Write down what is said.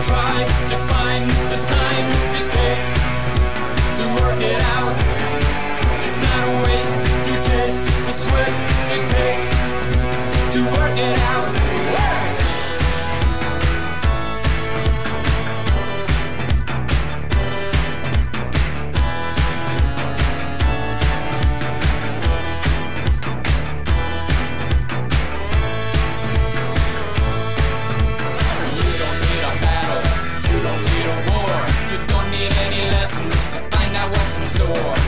try to find the time it takes to work it out. It's not a waste to chase the sweat it takes to work it out. Work! Store.